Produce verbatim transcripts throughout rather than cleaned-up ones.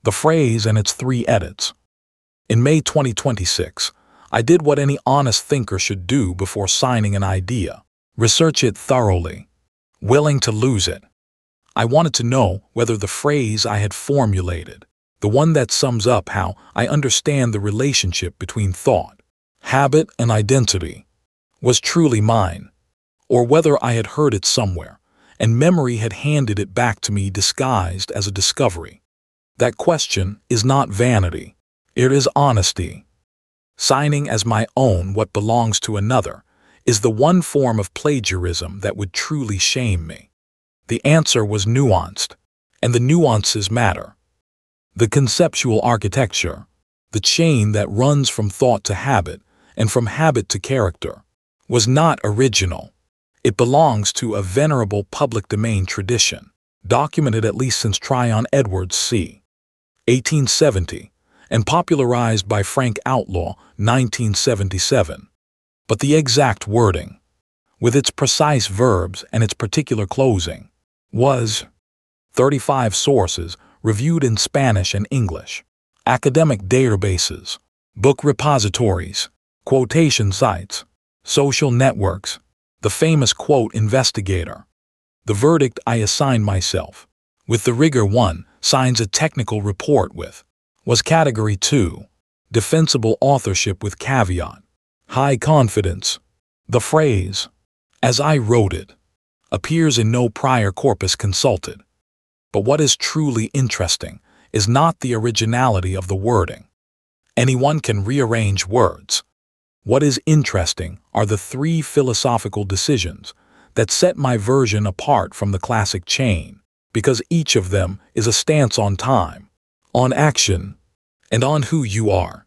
The phrase and its three edits. In May twenty twenty-six, I did what any honest thinker should do before signing an idea. Research it thoroughly, willing to lose it. I wanted to know whether the phrase I had formulated, the one that sums up how I understand the relationship between thought, habit, and identity, was truly mine, or whether I had heard it somewhere, and memory had handed it back to me disguised as a discovery. That question is not vanity, it is honesty. Signing as my own what belongs to another is the one form of plagiarism that would truly shame me. The answer was nuanced, and the nuances matter. The conceptual architecture, the chain that runs from thought to habit and from habit to character, was not original. It belongs to a venerable public domain tradition, documented at least since Tryon Edwards c. eighteen seventy, and popularized by Frank Outlaw, nineteen seventy-seven. But the exact wording, with its precise verbs and its particular closing, was thirty-five sources reviewed in Spanish and English, academic databases, book repositories, quotation sites, social networks, the famous quote investigator. The verdict I assigned myself, with the rigor one signs a technical report with, was Category two, defensible authorship with caveat, high confidence. The phrase, as I wrote it, appears in no prior corpus consulted. But what is truly interesting is not the originality of the wording. Anyone can rearrange words. What is interesting are the three philosophical decisions that set my version apart from the classic chain, because each of them is a stance on time, on action, and on who you are.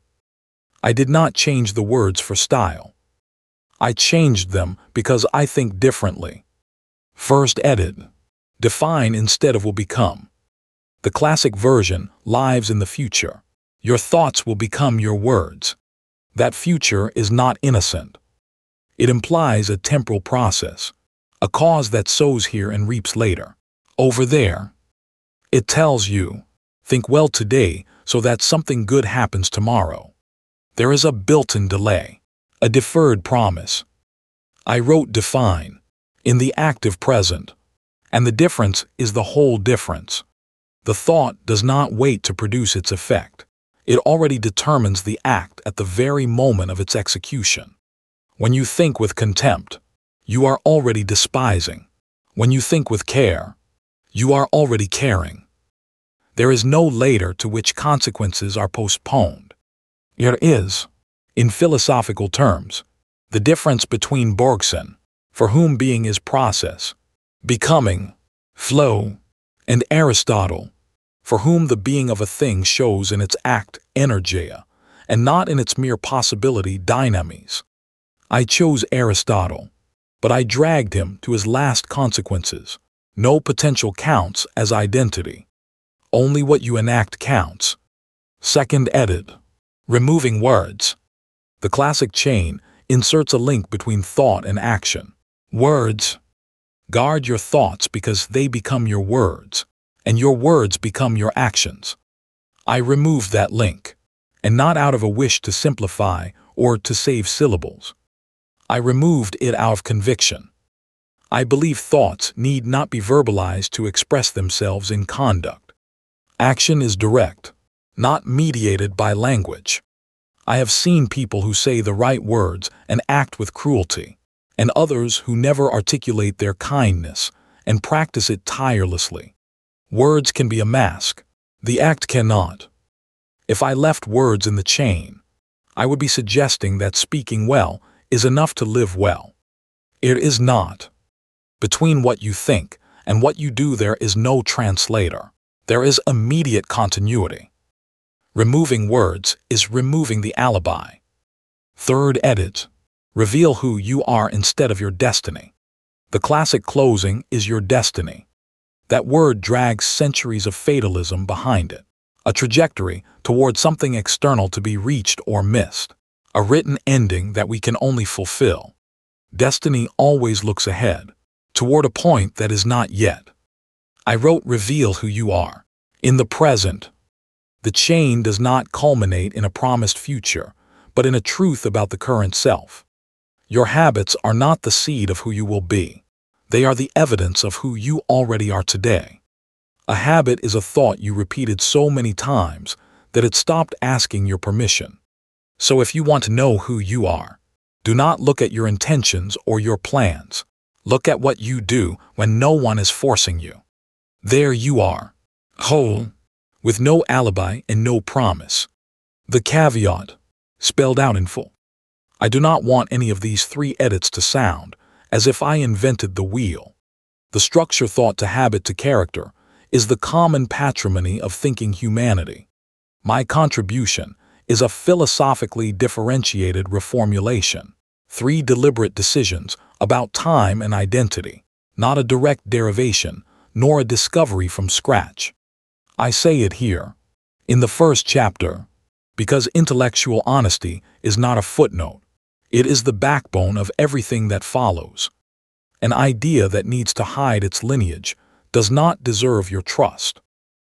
I did not change the words for style. I changed them because I think differently. First edit. Define instead of will become. The classic version lives in the future. Your thoughts will become your words. That future is not innocent. It implies a temporal process, a cause that sows here and reaps later, over there. It tells you, think well today so that something good happens tomorrow. There is a built-in delay, a deferred promise. I wrote define in the active present, and the difference is the whole difference. The thought does not wait to produce its effect. It already determines the act at the very moment of its execution. When you think with contempt, you are already despising. When you think with care, you are already caring. There is no later to which consequences are postponed. There is, in philosophical terms, the difference between Bergson, for whom being is process, becoming, flow, and Aristotle, for whom the being of a thing shows in its act energeia, and not in its mere possibility dynamis. I chose Aristotle, but I dragged him to his last consequences. No potential counts as identity. Only what you enact counts. Second edit. Removing words. The classic chain inserts a link between thought and action. Words. Guard your thoughts because they become your words, and your words become your actions. I removed that link, and not out of a wish to simplify or to save syllables. I removed it out of conviction. I believe thoughts need not be verbalized to express themselves in conduct. Action is direct, not mediated by language. I have seen people who say the right words and act with cruelty, and others who never articulate their kindness and practice it tirelessly. Words can be a mask. The act cannot. If I left words in the chain, I would be suggesting that speaking well is enough to live well. It is not. Between what you think and what you do there is no translator. There is immediate continuity. Removing words is removing the alibi. Third edit. Reveal who you are instead of your destiny. The classic closing is your destiny. That word drags centuries of fatalism behind it, a trajectory toward something external to be reached or missed, a written ending that we can only fulfill. Destiny always looks ahead, toward a point that is not yet. I wrote reveal who you are, in the present. The chain does not culminate in a promised future, but in a truth about the current self. Your habits are not the seed of who you will be. They are the evidence of who you already are today. A habit is a thought you repeated so many times that it stopped asking your permission. So if you want to know who you are, do not look at your intentions or your plans. Look at what you do when no one is forcing you. There you are, whole, with no alibi and no promise. The caveat, spelled out in full. I do not want any of these three edits to sound as if I invented the wheel. The structure thought to habit to character is the common patrimony of thinking humanity. My contribution is a philosophically differentiated reformulation, three deliberate decisions about time and identity, not a direct derivation nor a discovery from scratch. I say it here, in the first chapter, because intellectual honesty is not a footnote. It is the backbone of everything that follows. An idea that needs to hide its lineage does not deserve your trust.